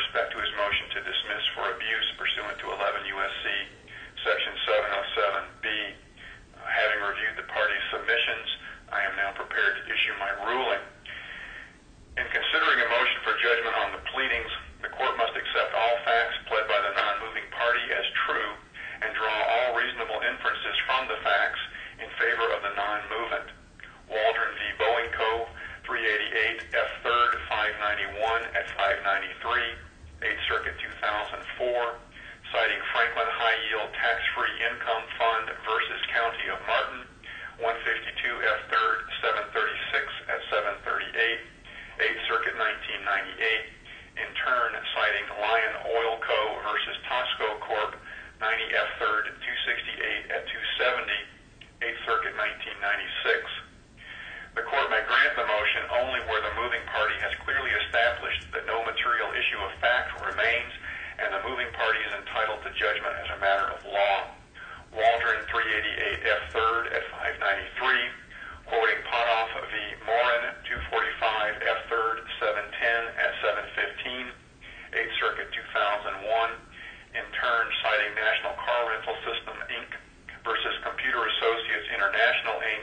respect to his motion to dismiss for abuse pursuant to 11 U.S.C. Section 707B. Having reviewed the parties' submissions, I am now prepared to issue my ruling. In considering a motion for judgment on the pleadings, the court must accept all facts pled by the non-moving party as true and draw all reasonable inferences from the facts in favor of the non-movant. Waldron v. Boeing Co., 388 F. 3rd, 591 at 593, 8th Circuit 2004, citing Franklin High Yield Tax-Free Income Fund versus County of Martin, 152 F. 3rd, 736 at 738, 8th Circuit 1998, in turn citing Lion Oil Co. versus Tosco Corp., 90 F. 3rd, 268 at 270, 8th Circuit 1996. The court may grant the motion only where the moving party has clearly established that no material issue of fact remains and the moving party is entitled to judgment as a matter of law. Waldron 388 F. 3rd at 593, quoting Potoff v. Morin 245 F. 3rd, 710 at 715, 8th Circuit 2001, in turn citing National Car Rental System, Inc. versus Computer Associates International, Inc.,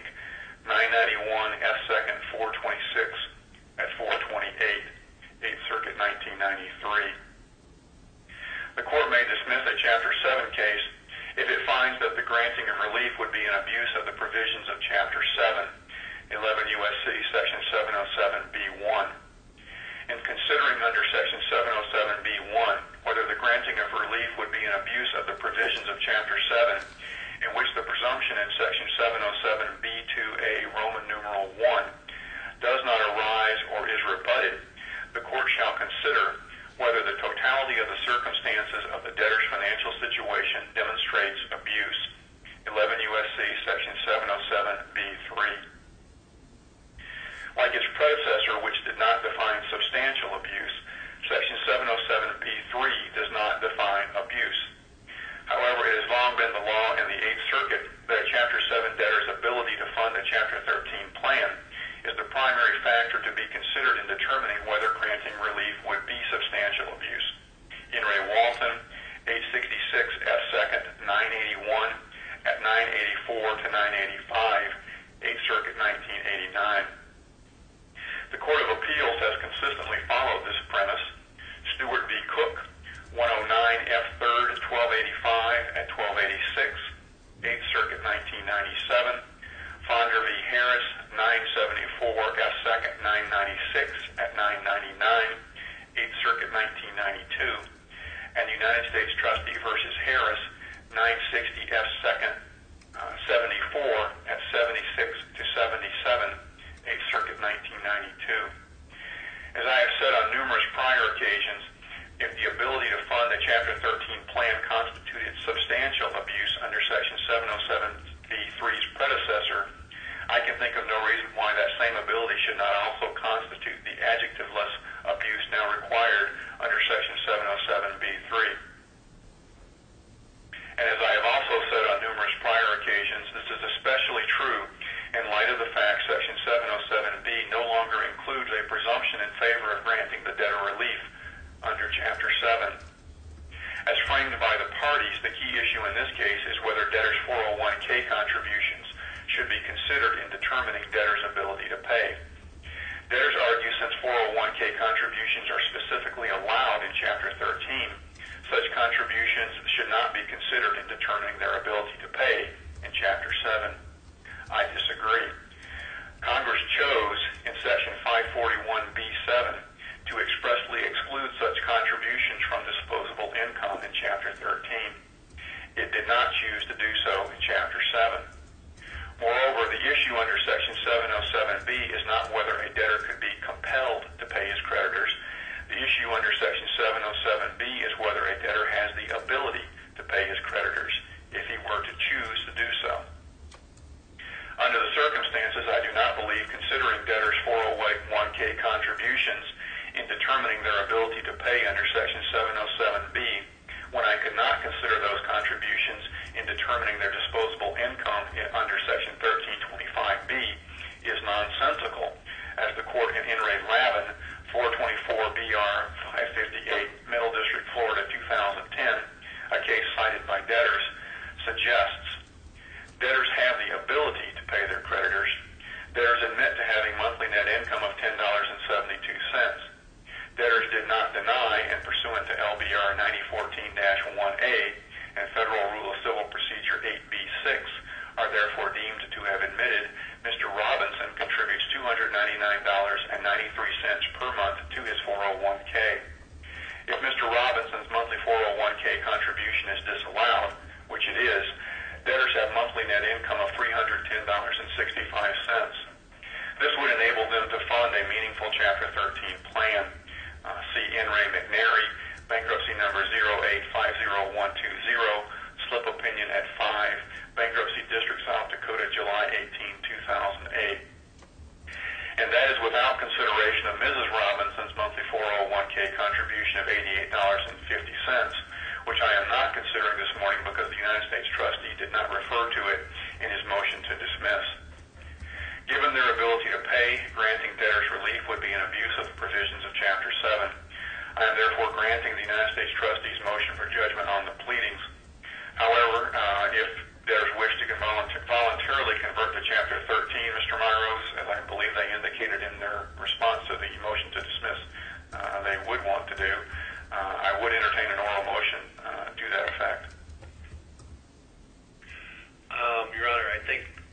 991 F. 2nd, 426 at 428, 8th Circuit 1993. The court may dismiss a Chapter 7 case if it finds that the granting of relief would be an abuse of the provisions of Chapter 7, 11 U.S.C. Section 707B1. In considering under Section 707B1 whether the granting of relief would be an abuse of the provisions of Chapter 7, in which the presumption in Section 707B2A Roman numeral 1 does not arise or is rebutted, the court shall consider whether the totality of the circumstances of the debtor's financial situation demonstrates abuse. 11 U.S.C. Section 707B3. Like its predecessor, which did not define substantial abuse, Section 707B3 does not define abuse. However, it has long been the law in the 8th Circuit that a Chapter 7 debtor's ability to fund a Chapter 13 plan is the primary factor to be considered in determining whether granting relief would be substantial abuse. In re Walton, 866 F. 2nd, 981 at 984 to 985, 8th Circuit 1989. The Court of Appeals has consistently followed this premise. Stewart v. Cook, 109 F. 3rd, 1285 at 1286, 8th Circuit 1997. Fonder v. Harris, 974 F. 2nd, 996 at 999, 8th Circuit 1992. And United States Trustee v. Harris, 960 F. 2nd, 74 at 76 to 77, 8th Circuit 1992. As I have said on numerous prior occasions, if the ability to fund a Chapter 13 plan constituted substantial abuse under Section 707B3's predecessor, I can think of no reason why that same ability should not also constitute the adjectiveless abuse now required under Section 707B3. And as I have also said on numerous prior occasions, this is especially true in light of the fact Section 707B no longer includes a presumption in favor of granting the debtor relief under Chapter 7. As framed by the parties, the key issue in this case is whether debtors' 401k contributions should be considered in determining debtors' ability to pay. Debtors argue since 401k contributions are specifically allowed in Chapter 13, such contributions should not be considered in determining their ability to pay in Chapter 7. I disagree. Congress chose in Section 541B7 to expressly exclude such contributions from disposable income in Chapter 13. It did not choose to do so in Chapter 7. Moreover, the issue under Section 707B is not whether a debtor could be compelled to pay his creditors. The issue under Section 707B is whether a debtor has the ability to pay his creditors if he were to choose to do so. Under the circumstances, I do not believe considering debtors' 401k contributions in determining their ability to pay under Section 707B, when I could not consider those contributions in determining their disposable income under Section 1325B, is nonsensical, as the court in In re Lavin, 424 BR 558, Middle District, Florida, 2010, a case cited by debtors, suggests debtors have the ability to pay their creditors. Debtors admit to having monthly net income of $10.72. Debtors did not deny, and pursuant to LBR 9014-1A and Federal Rule of Civil Procedure 8B6, are therefore deemed to have admitted Mr. Robinson contributes $299.93 per month to his 401k. If Mr. Robinson's monthly 401k contribution is disallowed, which it is, debtors have monthly net income of $310.65. This would enable them to fund a meaningful Chapter 13 plan. See N. Ray McNary, bankruptcy number 0850120, slip opinion at 5, Bankruptcy District, South Dakota, July 18, 2008. And that is without consideration of Mrs. Robinson's monthly 401k contribution of $88.50, which I am not considering this morning because the United States trustee did not refer to it in his motion to dismiss. Given their ability to pay, granting debtors relief would be an abuse of the provisions of Chapter 7. I am therefore granting the United States trustee's motion for judgment on the pleadings. However, if debtors wish to voluntarily convert to Chapter 13, Mr. Myros, as I believe they indicated in their response to the motion to dismiss, they would want to do, I would entertain an oral motion to that effect. Your Honor, I think